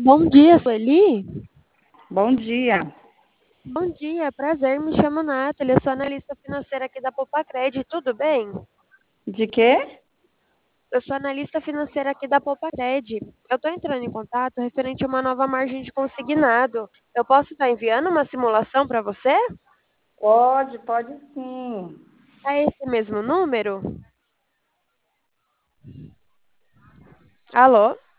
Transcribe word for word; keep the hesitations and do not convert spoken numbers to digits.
Bom dia, Sueli. Bom dia. Bom dia, prazer, me chamo Nathalie, eu sou analista financeira aqui da Poupa-Cred, tudo bem? De quê? Eu sou analista financeira aqui da Poupa-Cred. Eu estou entrando em contato referente a uma nova margem de consignado. Eu posso estar enviando uma simulação para você? Pode, pode sim. É esse mesmo número? Alô?